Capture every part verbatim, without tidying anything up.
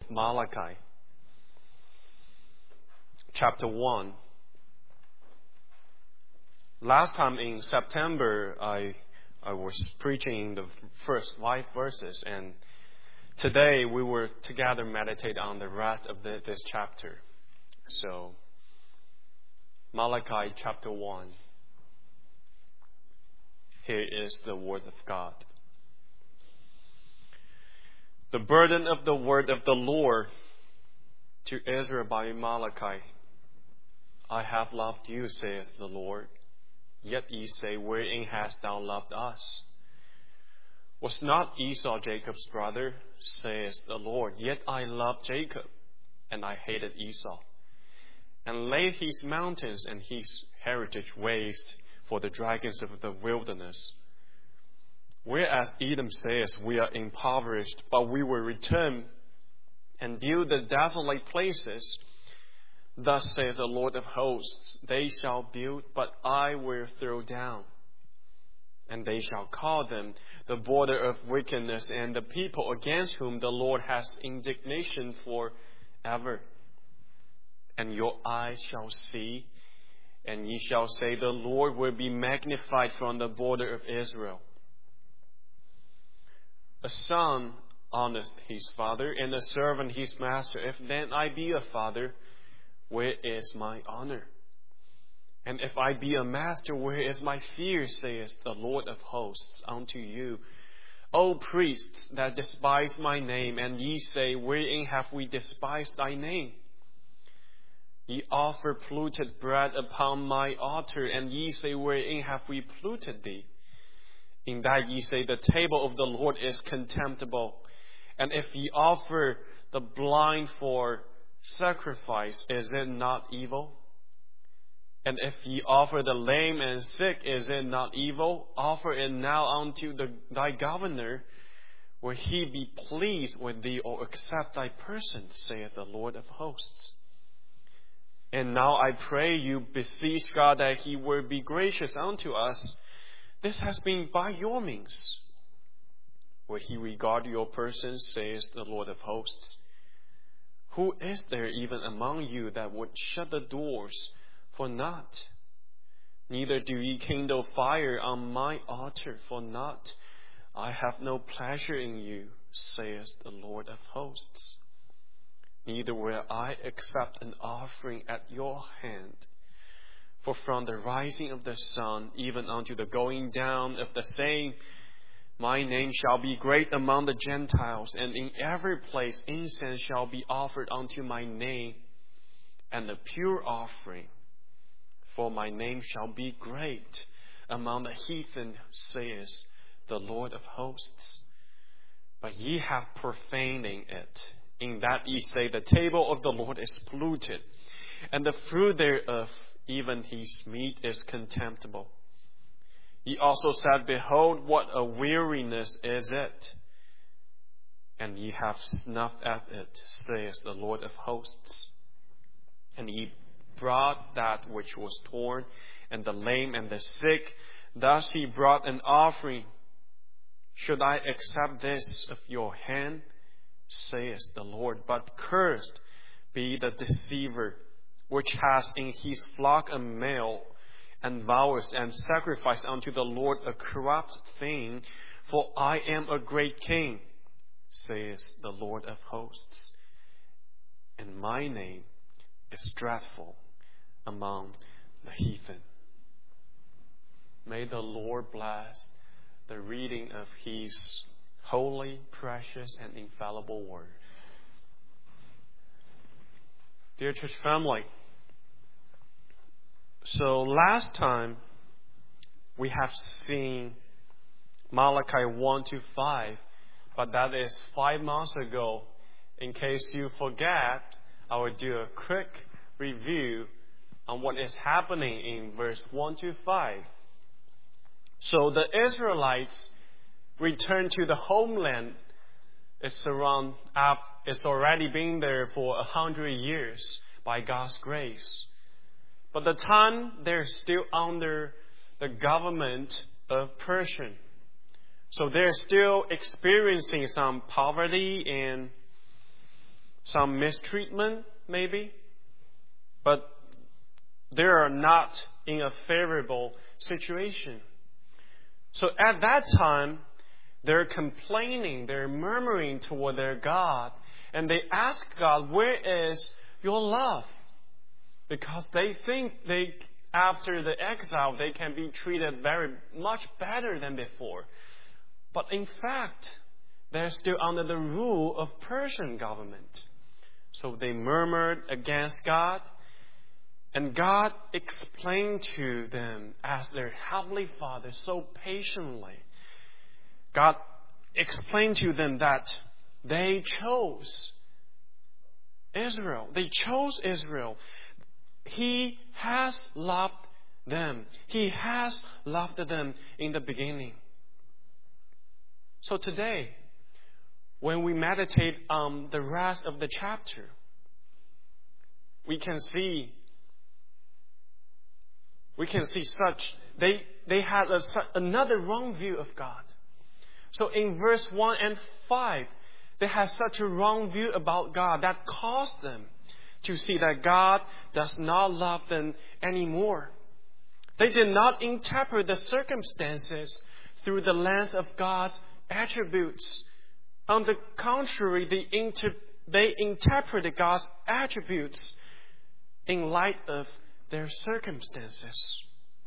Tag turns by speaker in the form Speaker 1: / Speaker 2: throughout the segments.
Speaker 1: Malachi, chapter one. Last time in September, I I was preaching the first five verses, and today we will together meditate on the rest of the, this chapter. So, Malachi chapter one. Here is the word of God. The burden of the word of the Lord to Israel by Malachi. I have loved you, saith the Lord. Yet ye say, wherein hast thou loved us? Was not Esau Jacob's brother, saith the Lord? Yet I loved Jacob, and I hated Esau, and laid his mountains and his heritage waste for the dragons of the wilderness. Whereas Edom says, we are impoverished, but we will return and build the desolate places. Thus says the Lord of hosts, they shall build, but I will throw down. And they shall call them the border of wickedness, and the people against whom the Lord has indignation forever. And your eyes shall see, and ye shall say, the Lord will be magnified from the border of Israel. A son honoreth his father, and a servant his master. If then I be a father, where is my honor? And if I be a master, where is my fear, saith the Lord of hosts unto you? O priests that despise my name, and ye say, wherein have we despised thy name? Ye offer polluted bread upon my altar, and ye say, wherein have we polluted thee? In that ye say, the table of the Lord is contemptible. And if ye offer the blind for sacrifice, is it not evil? And if ye offer the lame and sick, is it not evil? Offer it now unto the, thy governor. Will he be pleased with thee, or accept thy person, saith the Lord of hosts? And now I pray you, beseech God that he will be gracious unto us. This has been by your means. Will he regard your person, says the Lord of hosts? Who is there even among you that would shut the doors for naught? Neither do ye kindle fire on my altar for naught. I have no pleasure in you, says the Lord of hosts. Neither will I accept an offering at your hand. For from the rising of the sun, even unto the going down of the same, my name shall be great among the Gentiles, and in every place incense shall be offered unto my name, and the pure offering. For my name shall be great among the heathen, says the Lord of hosts. But ye have profaning it, in that ye say, the table of the Lord is polluted, and the fruit thereof, even his meat, is contemptible. Ye also said, behold, what a weariness is it! And ye have snuffed at it, says the Lord of hosts. And ye brought that which was torn, and the lame, and the sick. Thus he brought an offering. Should I accept this of your hand, says the Lord? But cursed be the deceiver, which has in his flock a male, and vows and sacrifice unto the Lord a corrupt thing. For I am a great king, says the Lord of hosts, and my name is dreadful among the heathen. May the Lord bless the reading of his holy, precious, and infallible word. Dear church family, so last time we have seen Malachi one to five, but that is five months ago. In case you forget, I will do a quick review on what is happening in verse one to five. So the Israelites returned to the homeland. It's around, it's already been there for a hundred years by God's grace. But the time they're still under the government of Persian. So they're still experiencing some poverty and some mistreatment maybe, but they are not in a favorable situation. So at that time, they're complaining, they're murmuring toward their God, and they ask God, where is your love? Because they think they, after the exile, they can be treated very much better than before. But in fact, they're still under the rule of Persian government. So they murmured against God, and God explained to them as their Heavenly Father so patiently. God explained to them that they chose Israel. They chose Israel. He has loved them. He has loved them in the beginning. So today, when we meditate on the rest of the chapter, we can see we can see such they they had a, another wrong view of God. So in verse one and five, they had such a wrong view about God that caused them to see that God does not love them anymore. They did not interpret the circumstances through the lens of God's attributes. On the contrary, they, inter- they interpreted God's attributes in light of their circumstances.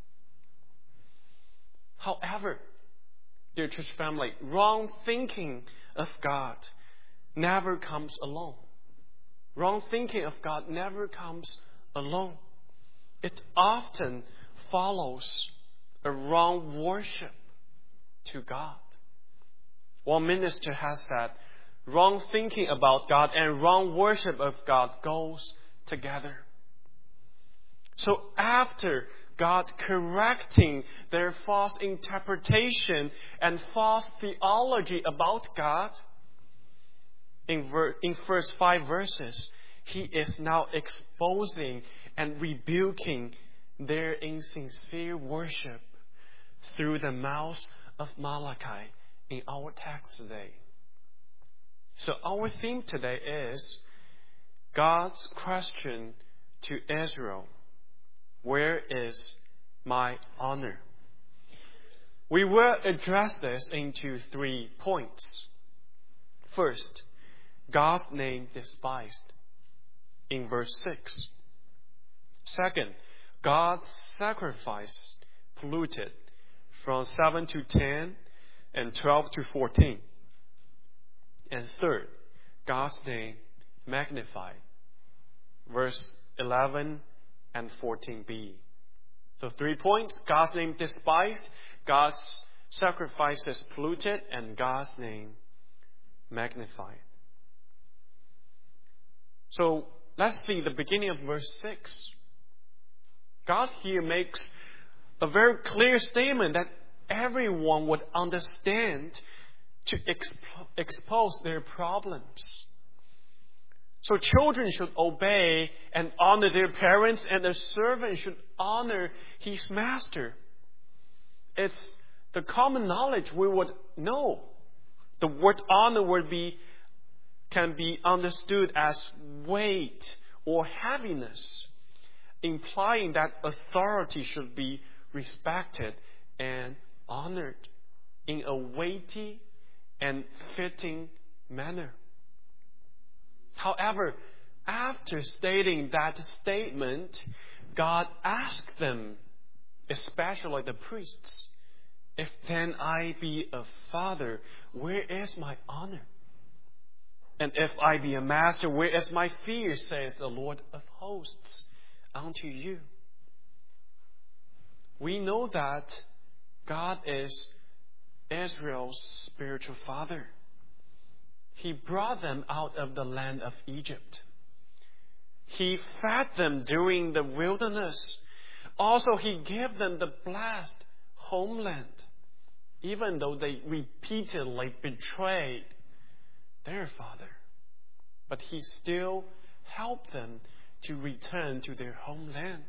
Speaker 1: However, dear church family, wrong thinking of God never comes alone. Wrong thinking of God never comes alone. It often follows a wrong worship to God. One minister has said, wrong thinking about God and wrong worship of God goes together. So after God correcting their false interpretation and false theology about God, in, ver- in first five verses, He is now exposing and rebuking their insincere worship through the mouth of Malachi in our text today. So our theme today is God's question to Israel. Where is my honor? We will address this into three points. First, God's name despised in verse six. Second, God's sacrifice polluted from seven to ten and twelve to fourteen. And third, God's name magnified, verse eleven and fourteen b. So three points: God's name despised, God's sacrifices polluted, and God's name magnified. So let's see the beginning of verse six. God here makes a very clear statement that everyone would understand to exp- expose their problems. So children should obey and honor their parents, and the servant should honor his master. It's the common knowledge we would know. The word honor would be can be understood as weight or heaviness, implying that authority should be respected and honored in a weighty and fitting manner. However, after stating that statement, God asked them, especially the priests, if then I be a father, where is my honor? And if I be a master, where is my fear, says the Lord of hosts unto you? We know that God is Israel's spiritual father. He brought them out of the land of Egypt. He fed them during the wilderness. Also, He gave them the blessed homeland, even though they repeatedly betrayed their father. But He still helped them to return to their homeland.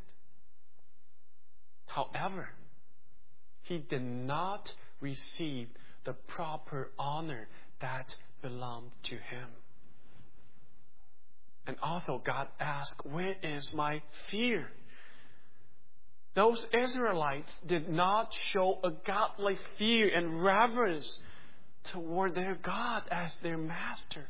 Speaker 1: However, He did not receive the proper honor that belonged to Him. also God asked, where is my fear? Those Israelites did not show a godly fear and reverence toward their God as their master.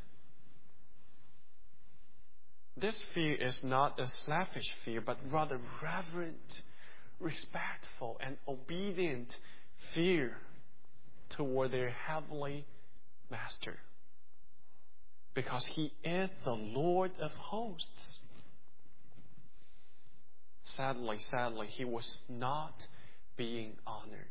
Speaker 1: This fear is not a selfish fear, but rather reverent, respectful, and obedient fear toward their heavenly master. Because He is the Lord of hosts. Sadly, sadly, He was not being honored.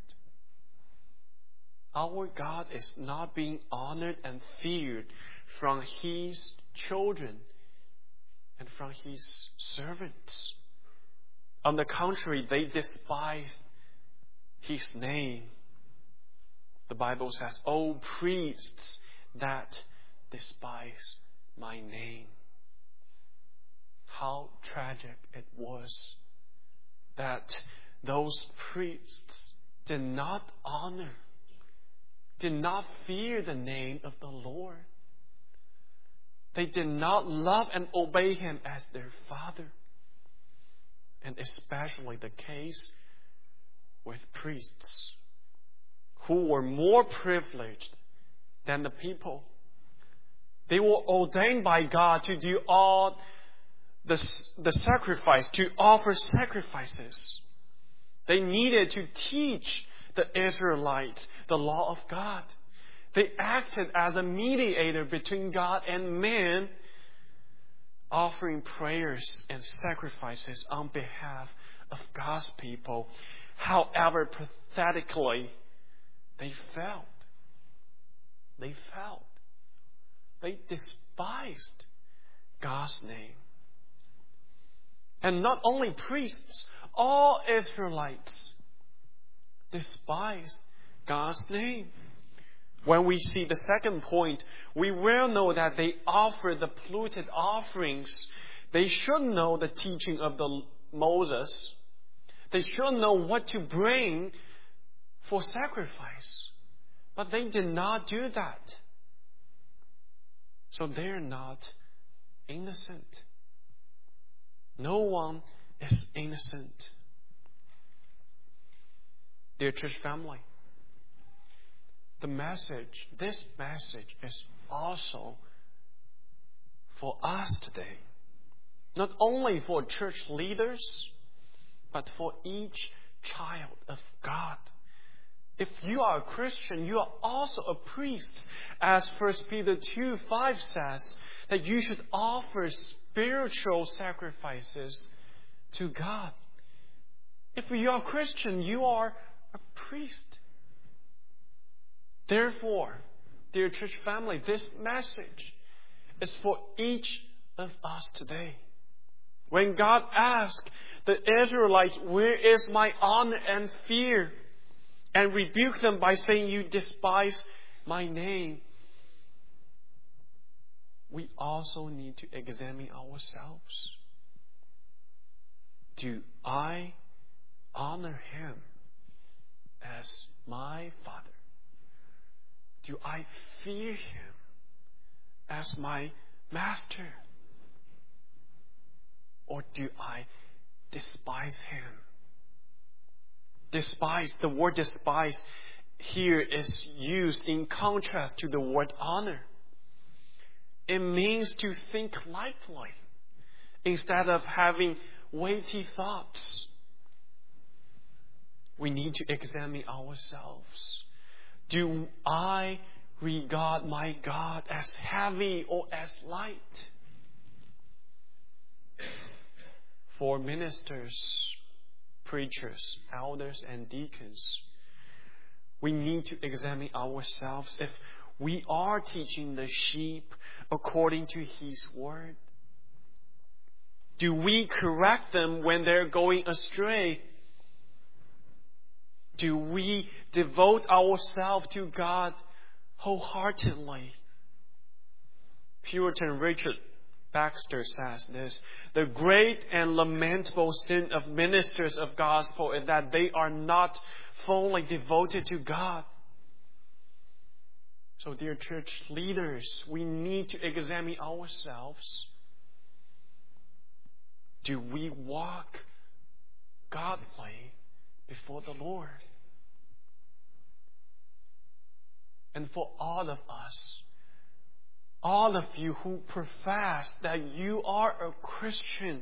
Speaker 1: Our God is not being honored and feared from His children and from His servants. On the contrary, they despise His name. The Bible says, "O priests that despise my name." How tragic it was that those priests did not honor, did not fear the name of the Lord. They did not love and obey Him as their Father. And especially the case with priests who were more privileged than the people. They were ordained by God to do all the, the sacrifice, to offer sacrifices. They needed to teach the Israelites the law of God. They acted as a mediator between God and man, offering prayers and sacrifices on behalf of God's people. However, pathetically, they failed. They failed. They despised God's name. And not only priests, all Israelites despised God's name. When we see the second point, we will know that they offer the polluted offerings. They should know the teaching of the Moses. They should know what to bring for sacrifice. But they did not do that. So they are not innocent. No one is innocent. Dear church family, the message, this message is also for us today. Not only for church leaders, but for each child of God. If you are a Christian, you are also a priest. As First Peter two five says, that you should offer spiritual sacrifices to God. If you are a Christian, you are a priest. Therefore, dear church family, this message is for each of us today. When God asked the Israelites, where is my honor and fear? And rebuked them by saying, you despise my name. We also need to examine ourselves. Do I honor Him as my Father? Do I fear Him as my Master? Or do I despise Him? Despise, the word despise here is used in contrast to the word honor. It means to think lightly instead of having weighty thoughts. We need to examine ourselves. Do I regard my God as heavy or as light? For ministers, preachers, elders, and deacons, we need to examine ourselves if we are teaching the sheep according to His word. Do we correct them when they're going astray? Do we devote ourselves to God wholeheartedly? Puritan Richard Baxter says this: the great and lamentable sin of ministers of gospel is that they are not fully devoted to God. So, dear church leaders, we need to examine ourselves. do we walk godly before the Lord? And for all of us, all of you who profess that you are a Christian,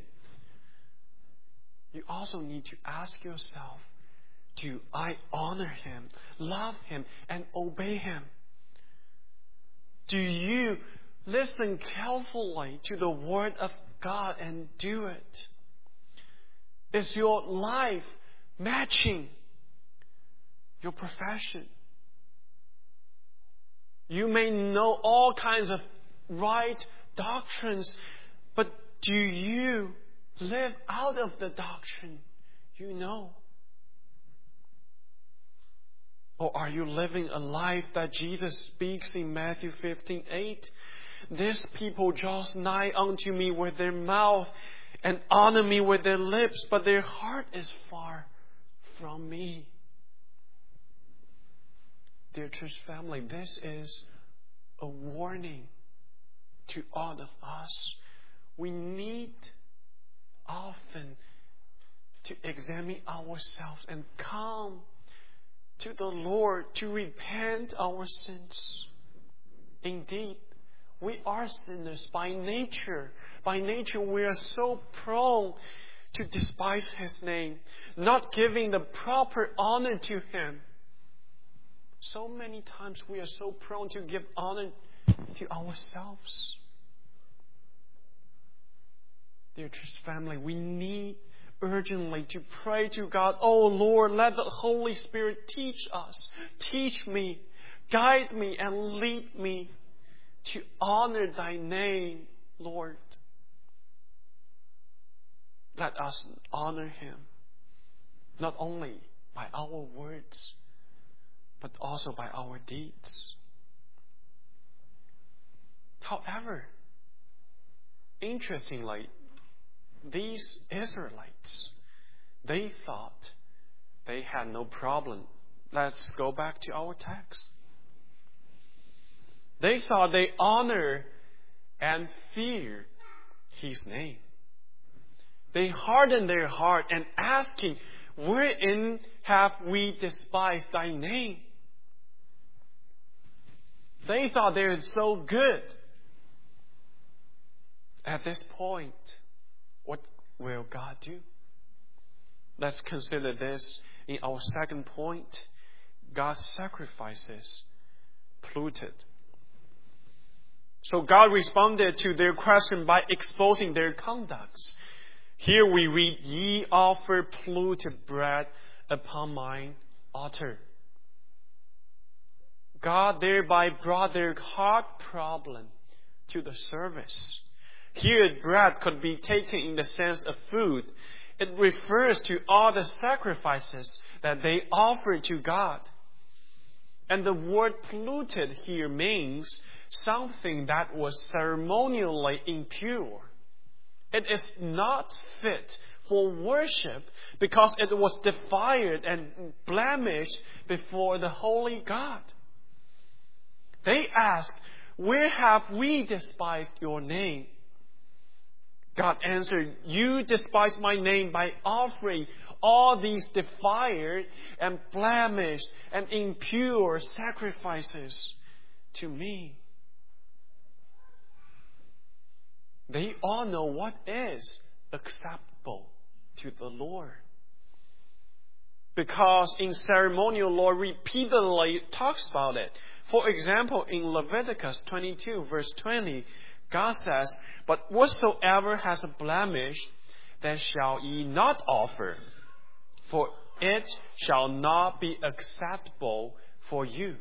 Speaker 1: you also need to ask yourself, do I honor Him, love Him, and obey Him? Do you listen carefully to the Word of God and do it? Is your life matching your profession? You may know all kinds of right doctrines, but do you live out of the doctrine you know? Or are you living a life that Jesus speaks in Matthew fifteen eight? These people draw nigh unto me with their mouth and honor me with their lips, but their heart is far from me. Dear church family, this is a warning to all of us. We need often to examine ourselves and come to the Lord to repent our sins. Indeed, we are sinners by nature. By nature, we are so prone to despise His name, not giving the proper honor to Him. So many times we are so prone to give honor to ourselves. Dear church family, we need urgently to pray to God, oh Lord, let the Holy Spirit teach us, teach me, guide me, and lead me to honor Thy name, Lord. Let us honor Him, not only by our words, but also by our deeds. However, interestingly, these Israelites, they thought they had no problem. Let's go back to our text. They thought they honor and fear His name. They hardened their heart and asking, wherein have we despised Thy name? They thought they were so good. At this point, what will God do? Let's consider this in our second point. God's sacrifices polluted. So God responded to their question by exposing their conducts. Here we read, ye offer polluted bread upon mine altar. God thereby brought their heart problem to the service. Here, bread could be taken in the sense of food. It refers to all the sacrifices that they offered to God. And the word polluted here means something that was ceremonially impure. It is not fit for worship because it was defiled and blemished before the holy God. They asked, where have we despised your name? God answered, you despise my name by offering all these defiled and blemished and impure sacrifices to me. They all know what is acceptable to the Lord. Because in ceremonial law repeatedly talks about it. For example, in Leviticus twenty-two verse twenty, God says, but whatsoever has a blemish, that shall ye not offer, for it shall not be acceptable for you.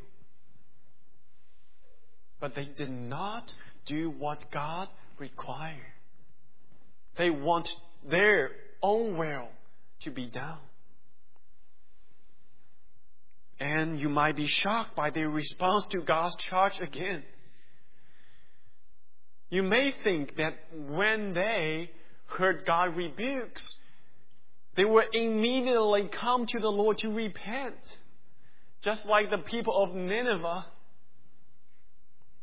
Speaker 1: But they did not do what God required. They want their own will to be done. And you might be shocked by their response to God's charge again. You may think that when they heard God rebukes, they would immediately come to the Lord to repent, just like the people of Nineveh.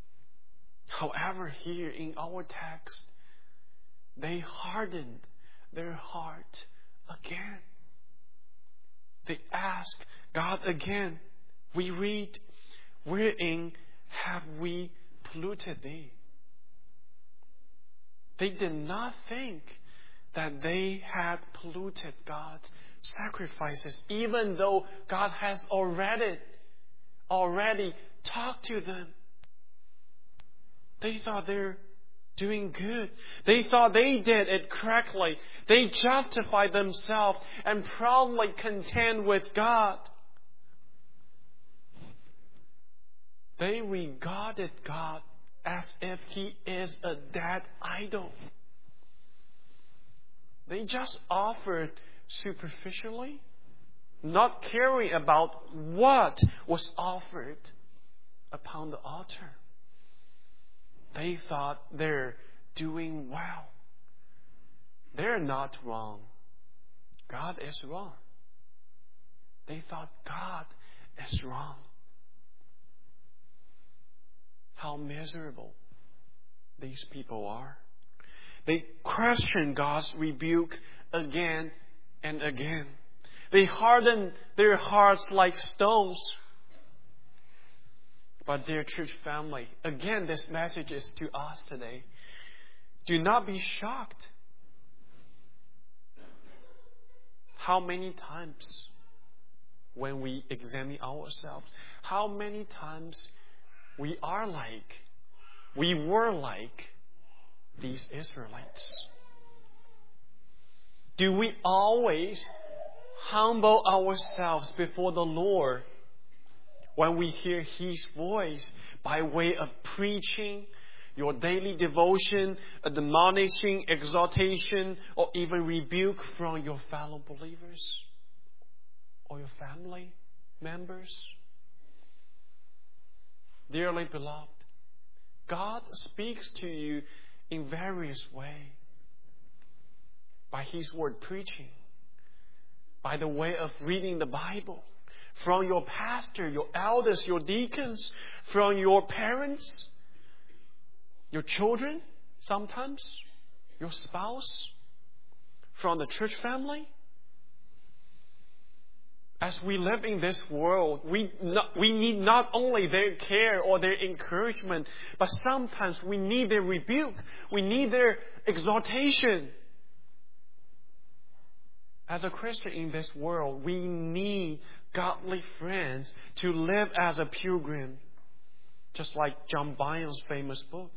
Speaker 1: However, here in our text, they hardened their heart again. They ask God again. We read, wherein have we polluted thee? They did not think that they had polluted God's sacrifices, even though God has already, already talked to them. They thought they're doing good. They thought they did it correctly. They justified themselves and proudly contend with God. They regarded God as if He is a dead idol. They just offered superficially, not caring about what was offered upon the altar. They thought they're doing well. They're not wrong. God is wrong. They thought God is wrong. How miserable these people are. They question God's rebuke again and again. They harden their hearts like stones. But dear church family, again, this message is to us today. Do not be shocked. How many times when we examine ourselves, how many times we are like, we were like these Israelites? Do we always humble ourselves before the Lord when we hear His voice by way of preaching, your daily devotion, admonishing, exhortation, or even rebuke from your fellow believers or your family members? Dearly beloved, God speaks to you in various ways. By His word preaching, by the way of reading the Bible, from your pastor, your elders, your deacons, from your parents, your children, sometimes, your spouse, from the church family. As we live in this world, we, not, we need not only their care or their encouragement, but sometimes we need their rebuke. We need their exhortation. As a Christian in this world, we need godly friends to live as a pilgrim, just like John Bunyan's famous book.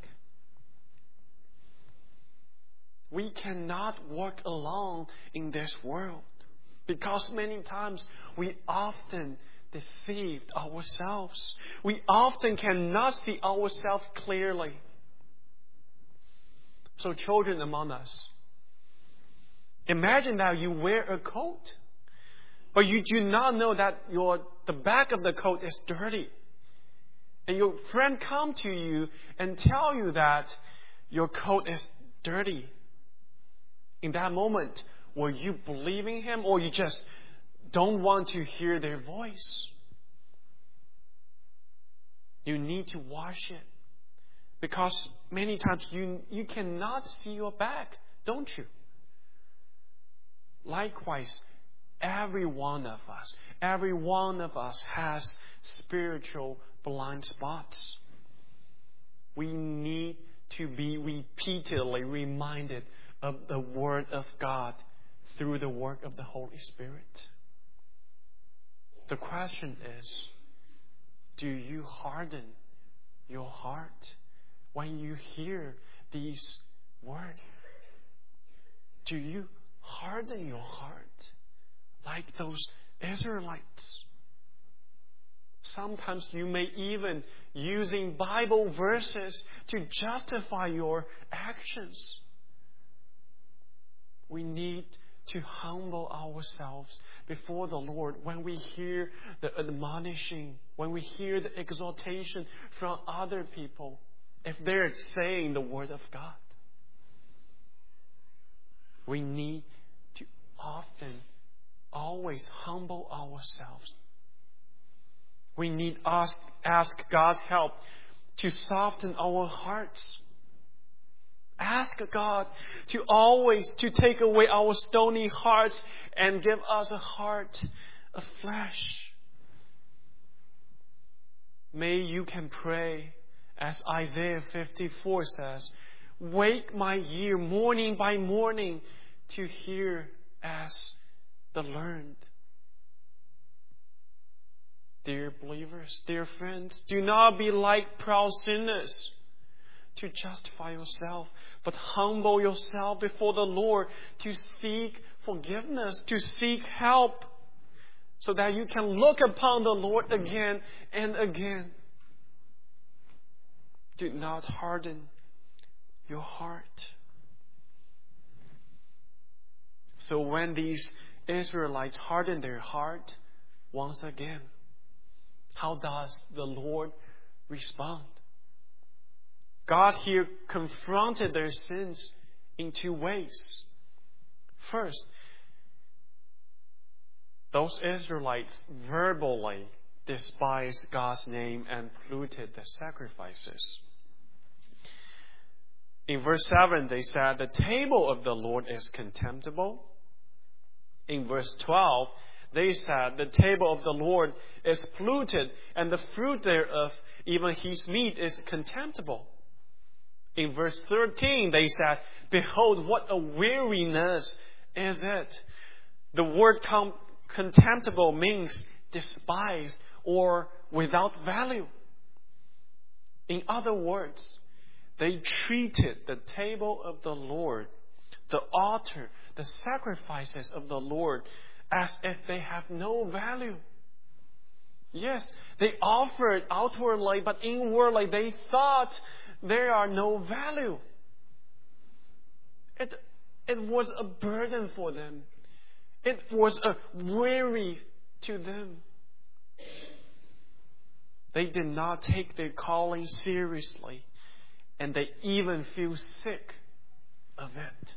Speaker 1: We cannot walk alone in this world because many times we often deceive ourselves. We often cannot see ourselves clearly. So children among us, imagine that you wear a coat, but you do not know that your the back of the coat is dirty. And your friend come to you and tell you that your coat is dirty. In that moment, will you believe in him, or you just don't want to hear their voice? You need to wash it. Because many times you, you cannot see your back, don't you? Likewise, every one of us, every one of us has spiritual blind spots. We need to be repeatedly reminded of the Word of God through the work of the Holy Spirit. The question is, do you harden your heart when you hear these words? Do you harden your heart like those Israelites? Sometimes you may even using Bible verses to justify your actions. We need to humble ourselves before the Lord when we hear the admonishing, when we hear the exhortation from other people, if they're saying the Word of God. We need to often, always humble ourselves. We need to ask, ask God's help to soften our hearts Ask God to always to take away our stony hearts and give us a heart of flesh. May you can pray as Isaiah fifty-four says, wake my ear morning by morning to hear as the learned. Dear believers, dear friends, do not be like proud sinners to justify yourself, but humble yourself before the Lord to seek forgiveness, to seek help, so that you can look upon the Lord again and again. Do not harden your heart. So when these Israelites hardened their heart once again, how does the Lord respond? God here confronted their sins in two ways. First, those Israelites verbally despised God's name and polluted the sacrifices. In verse seven, they said, the table of the Lord is contemptible. In verse twelve, they said, the table of the Lord is polluted, and the fruit thereof, even his meat, is contemptible. In verse thirteen, they said, behold, what a weariness is it. The word com- contemptible means despised or without value. In other words, they treated the table of the Lord, the altar, the sacrifices of the Lord, as if they have no value. Yes, they offered outwardly, but inwardly they thought there are no value. It, it was a burden for them. It was a weary to them. They did not take their calling seriously, and they even feel sick of it.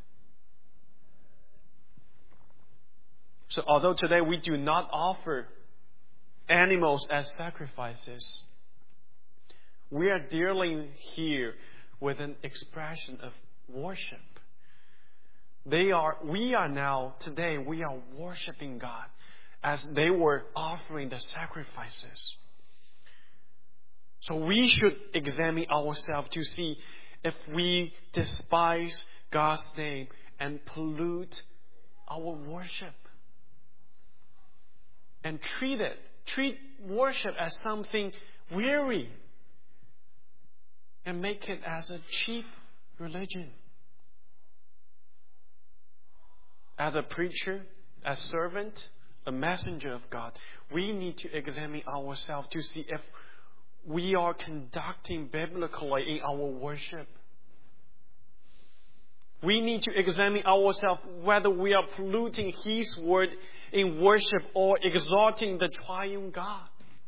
Speaker 1: So although today we do not offer animals as sacrifices, we are dealing here with an expression of worship. They are, we are now, today, we are worshiping God as they were offering the sacrifices. So we should examine ourselves to see if we despise God's name and pollute our worship. And treat it, treat worship as something weary. And make it as a cheap religion. As a preacher, as servant, a messenger of God, we need to examine ourselves to see if we are conducting biblically in our worship. We need to examine ourselves whether we are polluting His word in worship or exalting the triune God.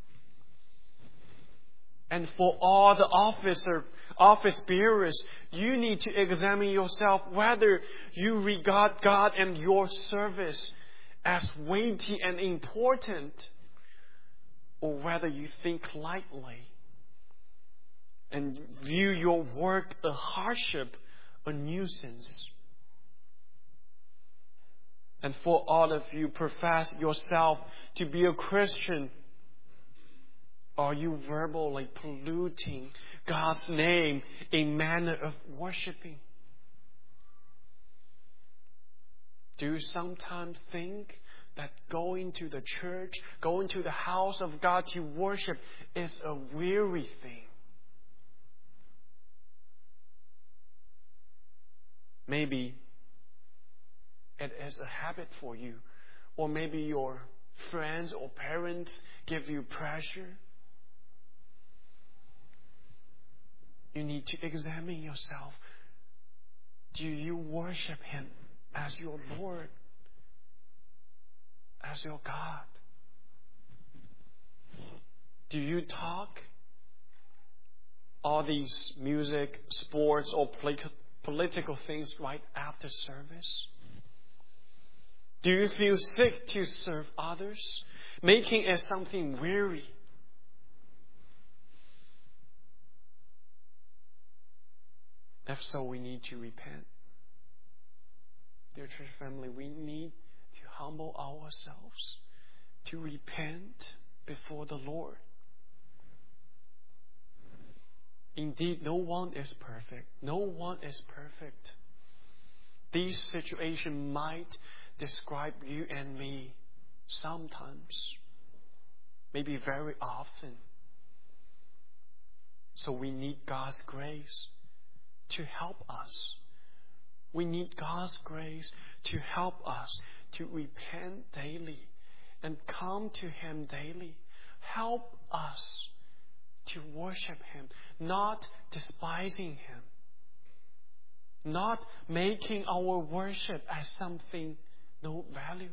Speaker 1: And for all the officer, office bearers, you need to examine yourself whether you regard God and your service as weighty and important, or whether you think lightly and view your work a hardship, a nuisance. And for all of you profess yourself to be a Christian, are you verbally polluting God's name in manner of worshiping? Do you sometimes think that going to the church, going to the house of God to worship is a weary thing? Maybe it is a habit for you, or maybe your friends or parents give you pressure. You need to examine yourself. Do you worship Him as your Lord, as your God? Do you talk all these music, sports, or political things right after service? Do you feel sick to serve others, making it something weary? If so, we need to repent. Dear church family, we need to humble ourselves, to repent before the Lord. Indeed, no one is perfect. No one is perfect. These situations might describe you and me sometimes, maybe very often. So we need God's grace to help us. We need God's grace to help us to repent daily and come to Him daily. Help us to worship Him, not despising Him, not making our worship as something no value.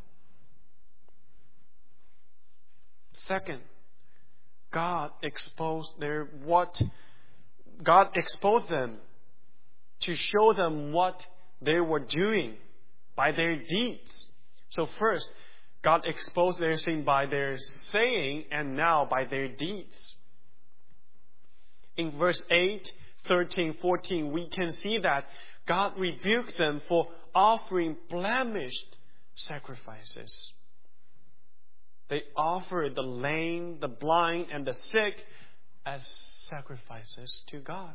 Speaker 1: Second, God exposed their what God exposed them to show them what they were doing by their deeds. So first, God exposed their sin by their saying, and now by their deeds. In verse eight, thirteen, fourteen, we can see that God rebuked them for offering blemished sacrifices. They offered the lame, the blind, and the sick as sacrifices to God.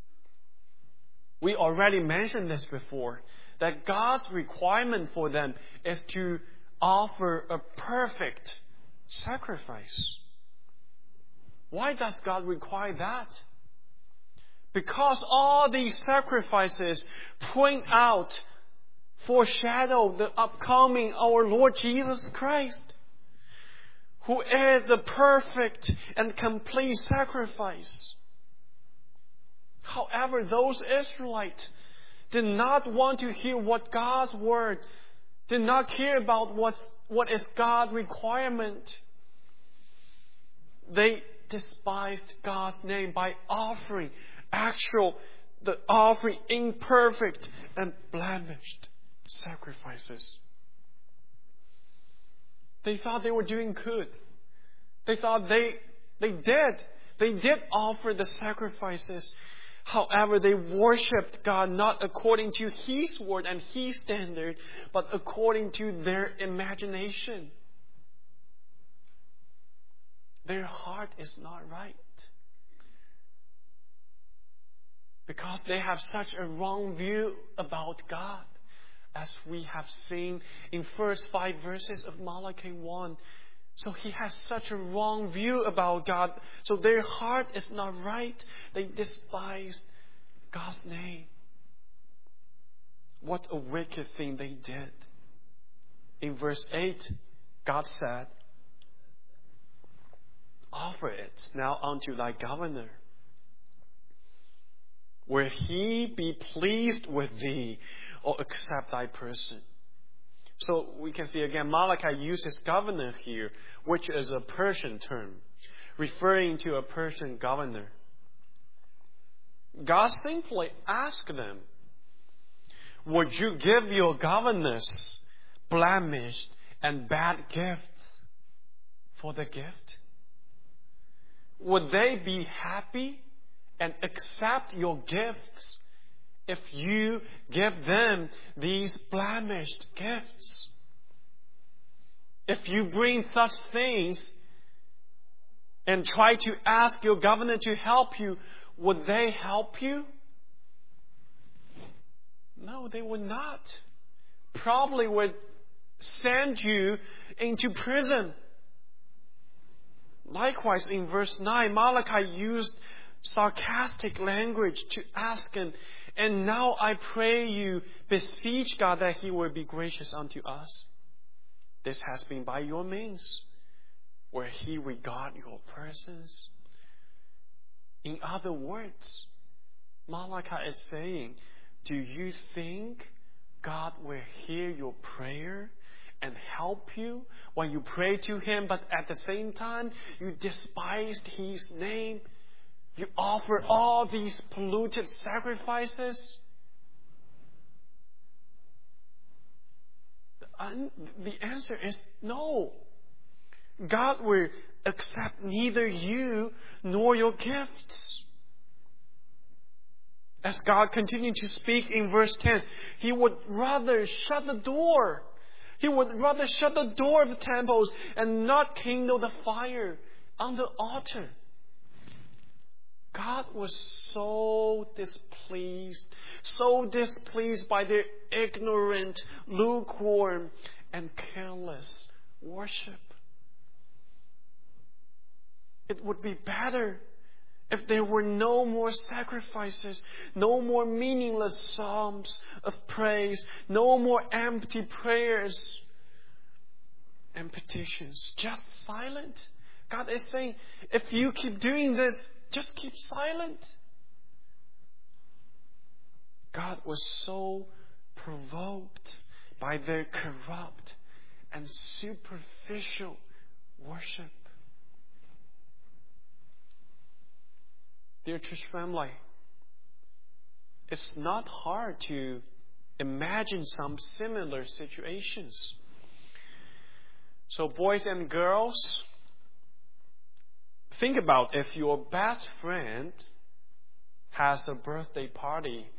Speaker 1: We already mentioned this before, that God's requirement for them is to offer a perfect sacrifice. Why does God require that? Because all these sacrifices point out, foreshadow the upcoming our Lord Jesus Christ, who is the perfect and complete sacrifice. However, those Israelites did not want to hear what God's word, did not care about what, what is God's requirement. They despised God's name by offering actual, the offering imperfect and blemished sacrifices. They thought they were doing good. They thought they, they did. They did offer the sacrifices. However, they worshipped God not according to His word and His standard, but according to their imagination. Their heart is not right. Because they have such a wrong view about God, as we have seen in first five verses of Malachi one. So he has such a wrong view about God. So their heart is not right. They despise God's name. What a wicked thing they did. In verse eight, God said, "Offer it now unto thy governor. Will he be pleased with thee, or accept thy person?" So we can see again, Malachi uses governor here, which is a Persian term, referring to a Persian governor. God simply asked them, would you give your governors blemished and bad gifts for the gift? Would they be happy and accept your gifts if you give them these blemished gifts? If you bring such things and try to ask your governor to help you, would they help you? No, they would not. Probably would send you into prison. Likewise, in verse nine, Malachi used sarcastic language to ask him, "And now I pray you, beseech God that He will be gracious unto us. This has been by your means, where He regard your persons." In other words, Malachi is saying, do you think God will hear your prayer and help you when you pray to Him, but at the same time you despised His name? You offer all these polluted sacrifices? The answer is no. God will accept neither you nor your gifts. As God continued to speak in verse ten, He would rather shut the door. He would rather shut the door of the temples and not kindle the fire on the altar. God was so displeased, so displeased by their ignorant, lukewarm, and careless worship. It would be better if there were no more sacrifices, no more meaningless psalms of praise, no more empty prayers and petitions. Just silent. God is saying, if you keep doing this, just keep silent. God was so provoked by their corrupt and superficial worship. Dear church family, it's not hard to imagine some similar situations. So boys and girls, think about if your best friend has a birthday party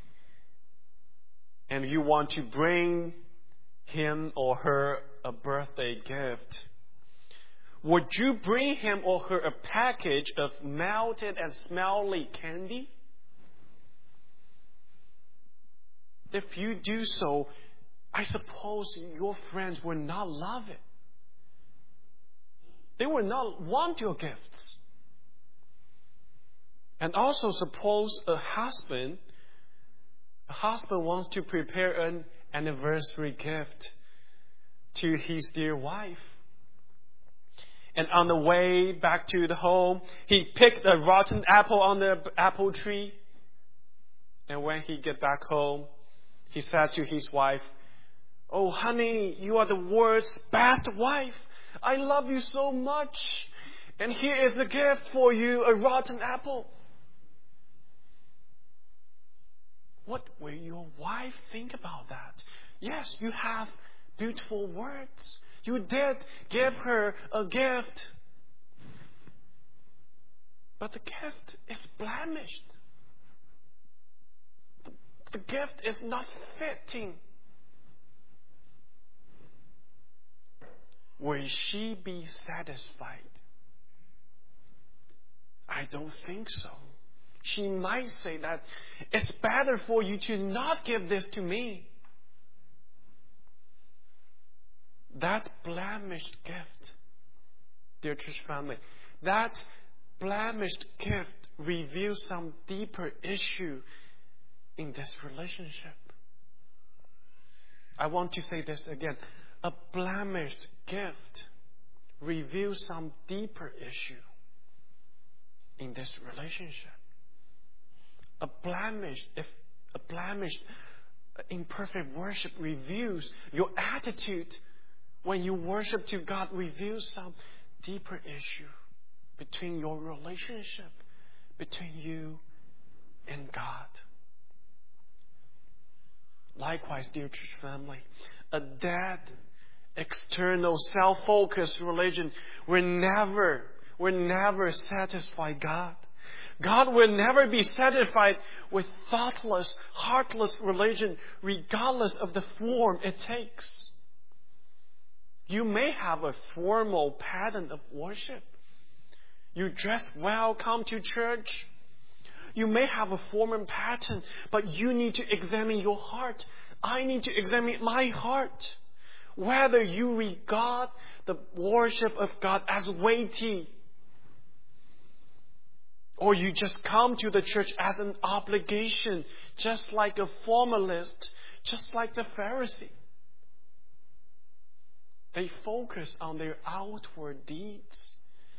Speaker 1: and you want to bring him or her a birthday gift. Would you bring him or her a package of melted and smelly candy? If you do so, I suppose your friends will not love it. They will not want your gifts. And also suppose a husband, a husband wants to prepare an anniversary gift to his dear wife. And on the way back to the home, he picked a rotten apple on the apple tree. And when he get back home, he said to his wife, "Oh, honey, you are the world's best wife. I love you so much. And here is a gift for you, a rotten apple." What will your wife think about that? Yes, you have beautiful words. You did give her a gift. But the gift is blemished. The gift is not fitting. Will she be satisfied? I don't think so. She might say that it's better for you to not give this to me. That blemished gift, dear church family, that blemished gift reveals some deeper issue in this relationship. I want to say this again. A blemished gift reveals some deeper issue in this relationship. A blemished, if a blemished, imperfect worship reveals your attitude when you worship to God, reveals some deeper issue between your relationship, between you and God. Likewise, dear church family, a dead, external, self-focused religion will never, will never satisfy God. God will never be satisfied with thoughtless, heartless religion, regardless of the form it takes. You may have a formal pattern of worship. You dress well, come to church. You may have a formal pattern, but you need to examine your heart. I need to examine my heart. Whether you regard the worship of God as weighty, or you just come to the church as an obligation, just like a formalist, just like the Pharisee. They focus on their outward deeds,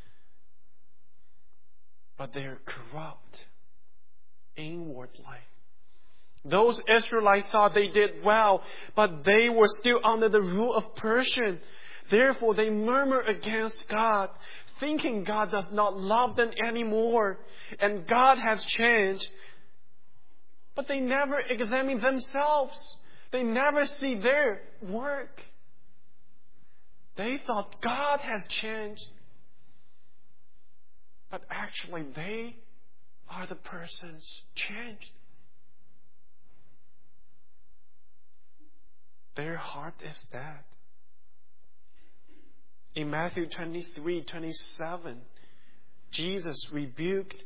Speaker 1: but they are corrupt inwardly. Those Israelites thought they did well, but they were still under the rule of Persia. Therefore, they murmur against God, thinking God does not love them anymore, and God has changed. But they never examine themselves. They never see their work. They thought God has changed. But actually, they are the persons changed. Their heart is dead. In Matthew twenty-three, twenty-seven, Jesus rebuked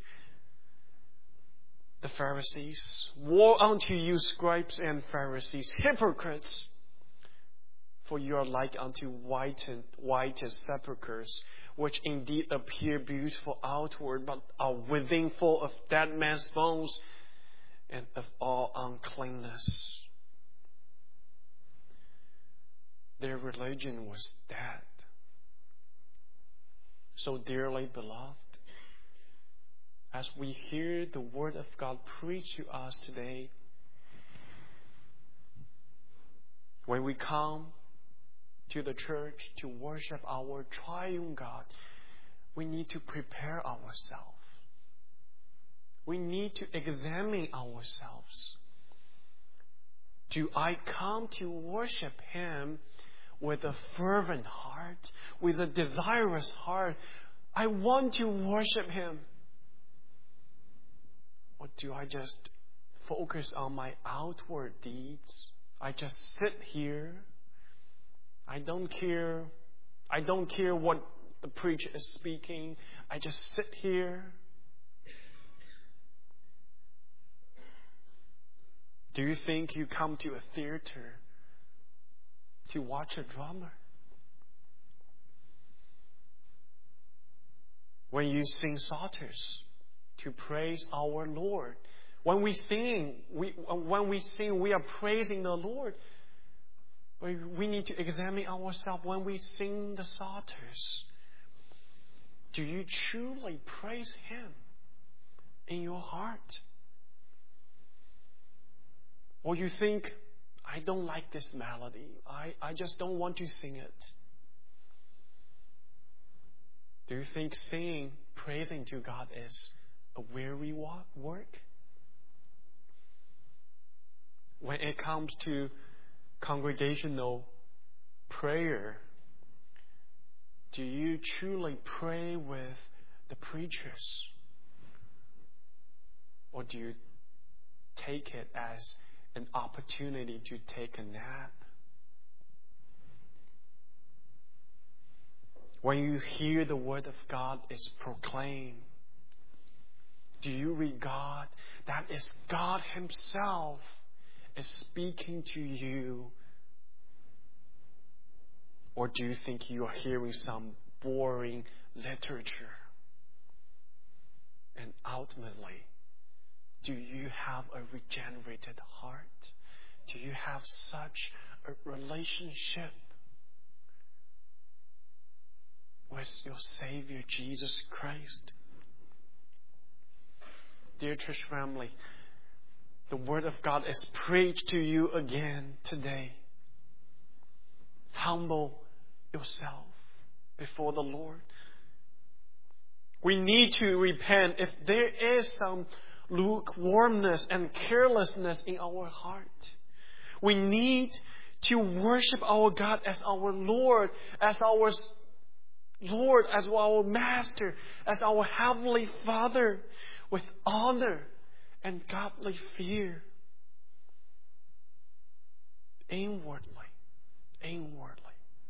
Speaker 1: the Pharisees. Woe unto you, scribes and Pharisees, hypocrites! For you are like unto whited, whited sepulchres, which indeed appear beautiful outward, but are within full of dead men's bones and of all uncleanness. Their religion was dead. So dearly beloved, as we hear the Word of God preached to us today, when we come to the church to worship our triune God, we need to prepare ourselves. We need to examine ourselves. Do I come to worship Him with a fervent heart, with a desirous heart? I want to worship Him. Or do I just focus on my outward deeds? I just sit here. I don't care. I don't care what the preacher is speaking. I just sit here. Do you think you come to a theater to watch a drama? When you sing psalters to praise our Lord, when we sing, we, when we sing, we are praising the Lord. We need to examine ourselves when we sing the psalters. Do you truly praise Him in your heart? Or you think, I don't like this melody. I, I just don't want to sing it. Do you think singing, praising to God is a weary work? When it comes to congregational prayer, do you truly pray with the preachers? Or do you take it as an opportunity to take a nap? When you hear the Word of God is proclaimed, do you regard that is God Himself is speaking to you? Or do you think you are hearing some boring literature? And ultimately, do you have a regenerated heart? Do you have such a relationship with your Savior, Jesus Christ? Dear church family, the Word of God is preached to you again today. Humble yourself before the Lord. We need to repent if there is some lukewarmness and carelessness in our heart. We need to worship our God as our Lord, as our Lord, as our Master, as our Heavenly Father, with honor and godly fear. Inwardly, inwardly.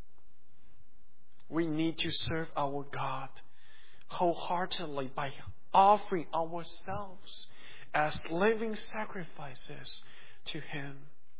Speaker 1: We need to serve our God wholeheartedly by offering ourselves as living sacrifices to Him.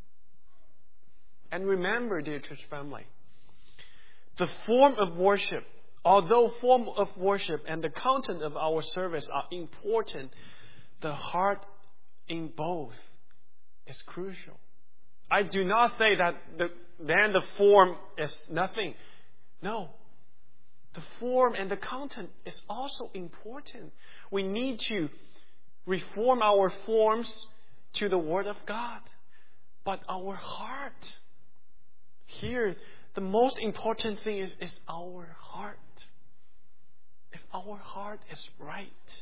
Speaker 1: And remember, dear church family, the form of worship, although form of worship and the content of our service are important, the heart in both is crucial. I do not say that the, then the form is nothing. No. The form and the content is also important. We need to reform our forms to the Word of God. But our heart, here, the most important thing is, is our heart. If our heart is right.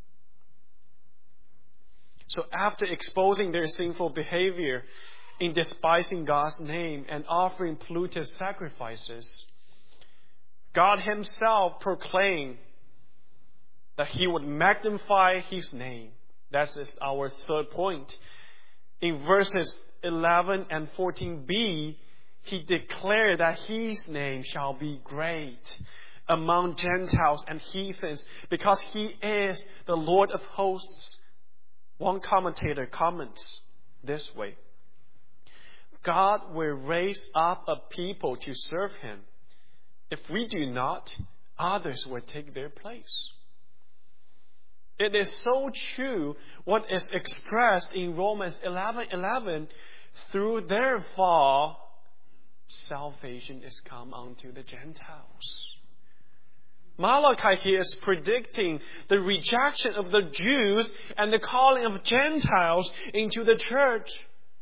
Speaker 1: So after exposing their sinful behavior in despising God's name and offering polluted sacrifices, God Himself proclaimed that He would magnify His name. That is our third point. In verses eleven and fourteen b, he declared that his name shall be great among Gentiles and heathens because he is the Lord of hosts. One commentator comments this way: God will raise up a people to serve Him. If we do not, others will take their place. It is so true what is expressed in Romans eleven eleven. Through their fall, salvation is come unto the Gentiles. Malachi here is predicting the rejection of the Jews and the calling of Gentiles into the church.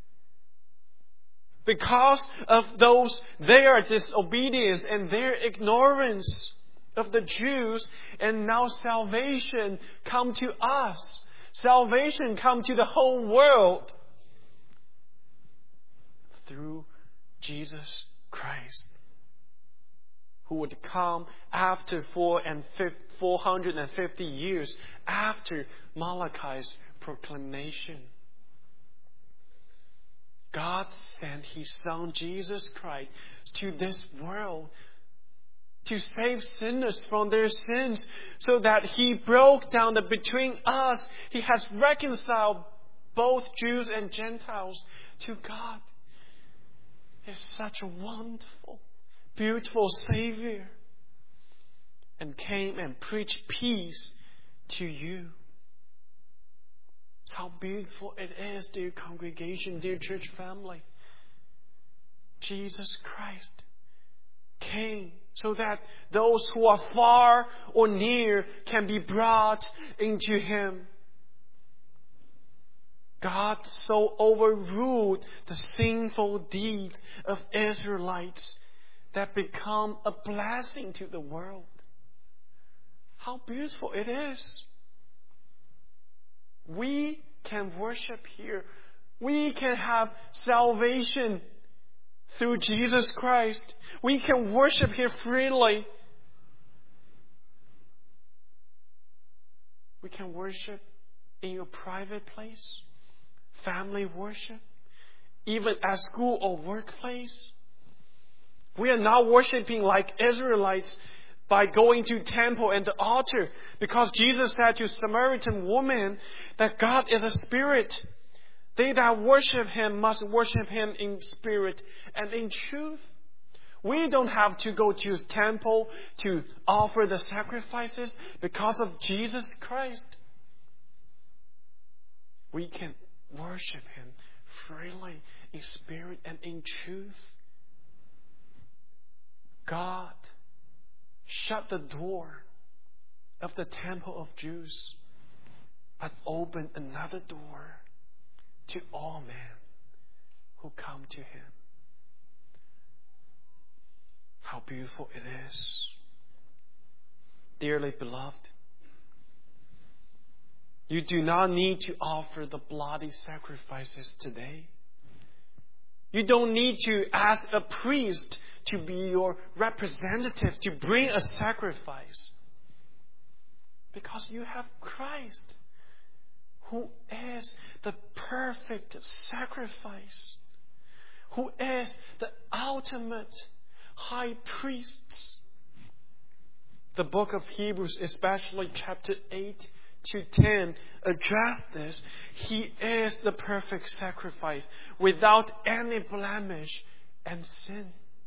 Speaker 1: Because of those, their disobedience and their ignorance of the Jews, and now salvation come to us. Salvation come to the whole world through Jesus Christ, who would come after four and four hundred and fifty years after Malachi's proclamation. God sent His Son Jesus Christ to this world to save sinners from their sins, so that He broke down the between us. He has reconciled both Jews and Gentiles to God. He is such a wonderful, beautiful Savior, and came and preached peace to you. How beautiful it is, dear congregation, dear church family. Jesus Christ came so that those who are far or near can be brought into Him. God so overruled the sinful deeds of Israelites that become a blessing to the world. How beautiful it is. We can worship here. We can have salvation through Jesus Christ. We can worship here freely. We can worship in your private place, family worship, even at school or workplace. We are not worshiping like Israelites by going to temple and the altar, because Jesus said to Samaritan woman that God is a spirit. They that worship Him must worship Him in spirit and in truth. We don't have to go to His temple to offer the sacrifices because of Jesus Christ. We can worship Him freely in spirit and in truth. God shut the door of the temple of Jews, but opened another door to all men who come to Him. How beautiful it is. Dearly beloved, you do not need to offer the bloody sacrifices today. You don't need to ask a priest to be your representative to bring a sacrifice, because you have Christ, who is the perfect sacrifice, who is the ultimate high priest. The book of Hebrews, especially chapter eight to ten, address this. He is the perfect sacrifice without any blemish and sin.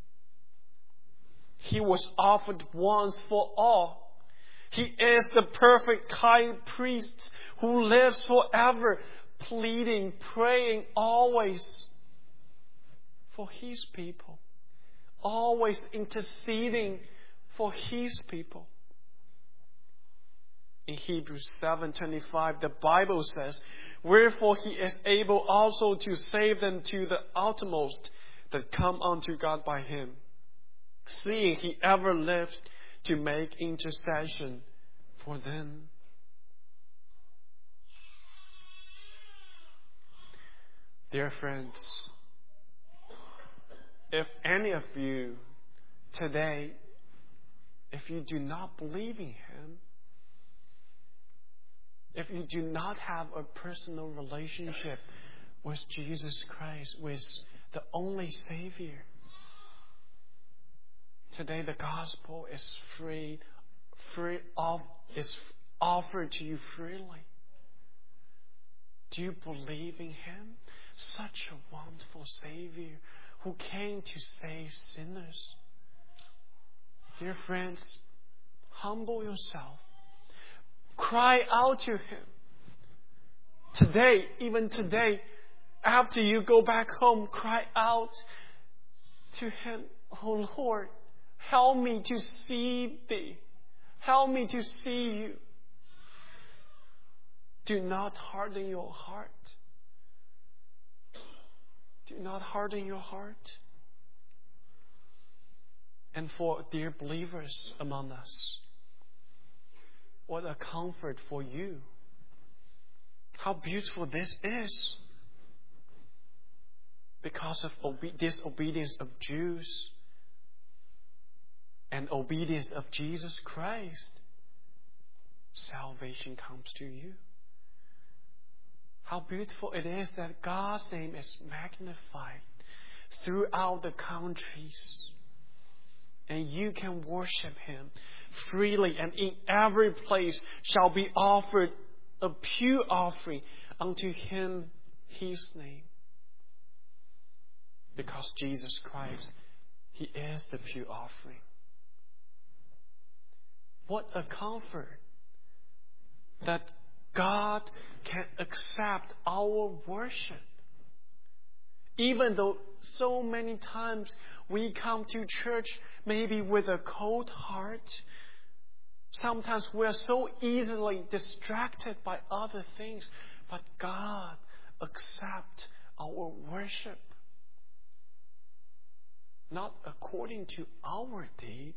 Speaker 1: He was offered once for all. He is the perfect high priest who lives forever, pleading, praying always for His people, always interceding for His people. In Hebrews seven twenty-five, the Bible says, "Wherefore He is able also to save them to the uttermost that come unto God by Him, seeing He ever lives to make intercession for them." Dear friends, if any of you today, if you do not believe in Him, if you do not have a personal relationship with Jesus Christ, with the only Savior. Today the gospel is free, free of, is offered to you freely. Do you believe in Him? Such a wonderful Savior who came to save sinners. Dear friends, humble yourself. Cry out to Him. Today, even today, after you go back home, cry out to Him. Oh Lord, help me to see Thee. Help me to see You. Do not harden your heart. Do not harden your heart. And for dear believers among us, what a comfort for you. How beautiful this is. Because of obe- disobedience of Jews and obedience of Jesus Christ, salvation comes to you. How beautiful it is that God's name is magnified throughout the countries. And you can worship Him freely, and in every place shall be offered a pure offering unto Him, His name. Because Jesus Christ, He is the pure offering. What a comfort that God can accept our worship. Even though so many times we come to church maybe with a cold heart, sometimes we are so easily distracted by other things, but God accepts our worship. Not according to our deed,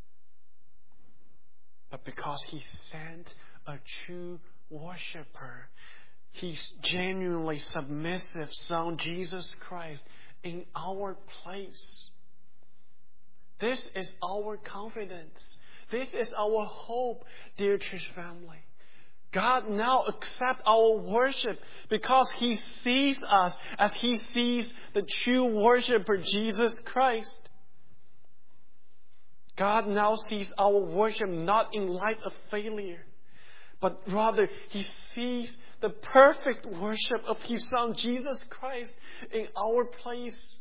Speaker 1: but because He sent a true worshipper, His genuinely submissive Son, Jesus Christ, in our place. This is our confidence. This is our hope, dear church family. God now accepts our worship because He sees us as He sees the true worshiper, Jesus Christ. God now sees our worship not in light of failure, but rather He sees the perfect worship of His Son, Jesus Christ, in our place.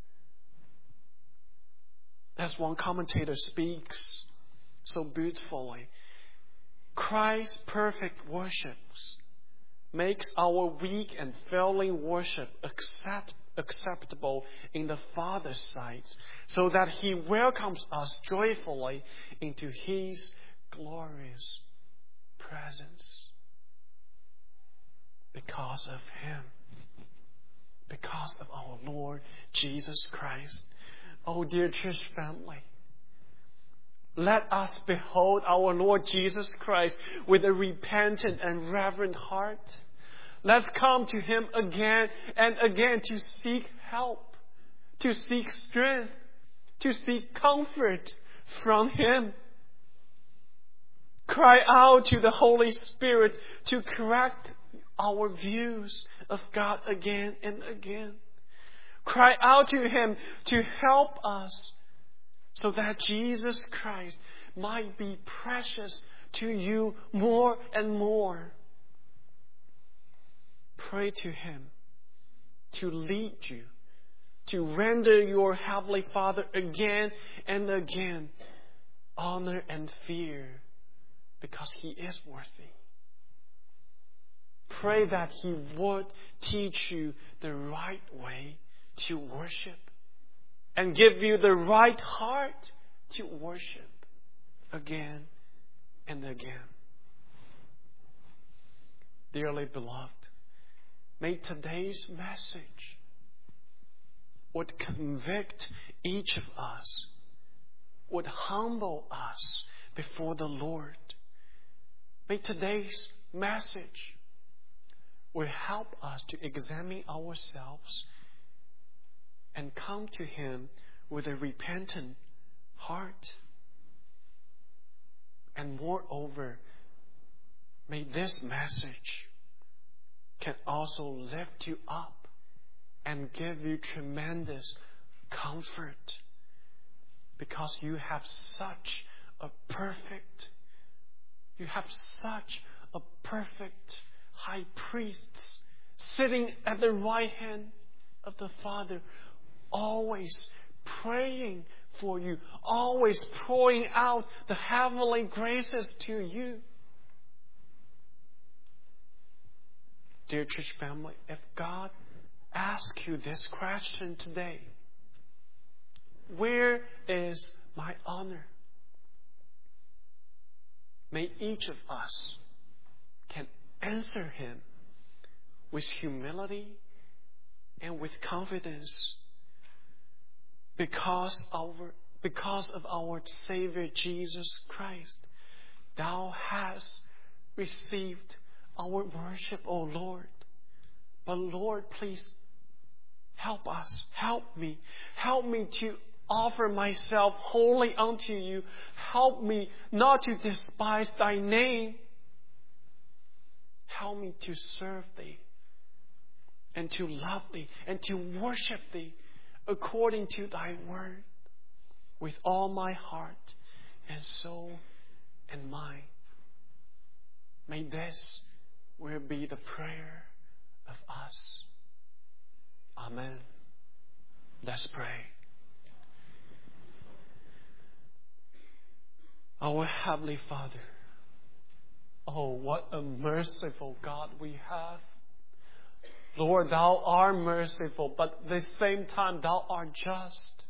Speaker 1: As one commentator speaks so beautifully, Christ's perfect worship makes our weak and failing worship accept, acceptable in the Father's sight, so that He welcomes us joyfully into His glorious presence. Because of Him, because of our Lord Jesus Christ. Oh, dear church family, let us behold our Lord Jesus Christ with a repentant and reverent heart. Let's come to Him again and again to seek help, to seek strength, to seek comfort from Him. Cry out to the Holy Spirit to correct our views of God again and again. Cry out to Him to help us so that Jesus Christ might be precious to you more and more. Pray to Him to lead you, to render your Heavenly Father again and again honor and fear, because He is worthy. Pray that He would teach you the right way to worship and give you the right heart to worship again and again. Dearly beloved, may today's message would convict each of us, would humble us before the Lord. May today's message will help us to examine ourselves and come to Him with a repentant heart. And moreover, may this message can also lift you up and give you tremendous comfort because you have such a perfect, you have such a perfect high priest sitting at the right hand of the Father, always praying for you, always pouring out the heavenly graces to you. Dear church family, if God asks you this question today, where is my honor? May each of us can answer Him with humility and with confidence because our because of our Savior Jesus Christ. Thou hast received our worship, O Lord. But Lord, please help us, help me, help me to offer myself wholly unto you. Help me not to despise Thy name. Help me to serve Thee and to love Thee and to worship Thee according to Thy word with all my heart and soul and mind. May this will be the prayer of us. Amen. Let's pray. Our Heavenly Father, oh, what a merciful God we have. Lord, Thou art merciful, but at the same time, Thou art just.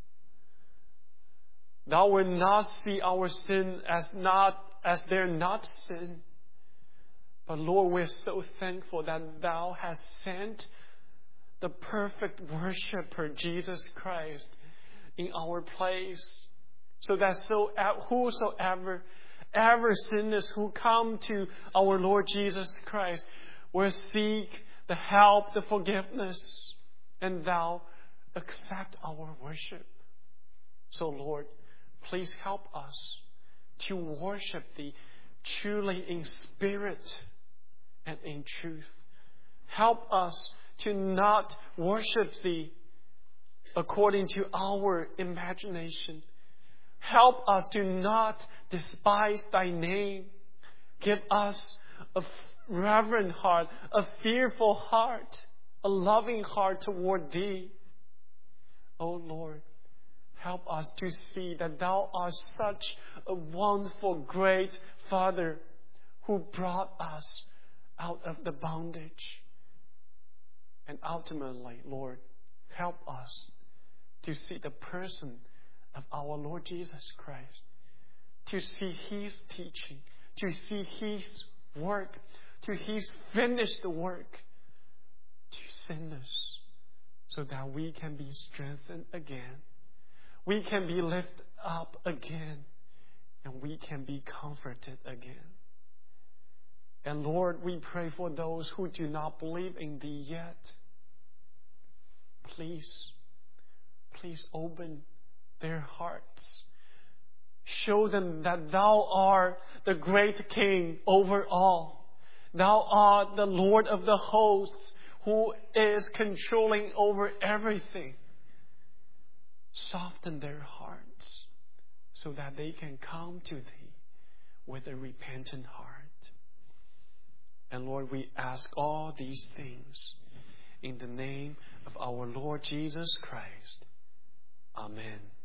Speaker 1: Thou will not see our sin as not as they're not sin. But Lord, we're so thankful that Thou hast sent the perfect worshiper, Jesus Christ, in our place, so that so whosoever ever sinners who come to our Lord Jesus Christ will seek the help, the forgiveness, and Thou accept our worship. So Lord, please help us to worship Thee truly in spirit and in truth. Help us to not worship Thee according to our imagination. Help us to not despise Thy name. Give us a reverent heart, a fearful heart, a loving heart toward Thee. Oh Lord, help us to see that Thou art such a wonderful, great Father who brought us out of the bondage. And ultimately, Lord, help us to see the person of our Lord Jesus Christ, to see His teaching, to see His work, to His finished work to sinners, so that we can be strengthened again, we can be lifted up again, and we can be comforted again. And Lord, we pray for those who do not believe in Thee yet. Please, please open their hearts. Show them that Thou art the great King over all. Thou art the Lord of the hosts who is controlling over everything. Soften their hearts so that they can come to Thee with a repentant heart. And Lord, we ask all these things in the name of our Lord Jesus Christ. Amen.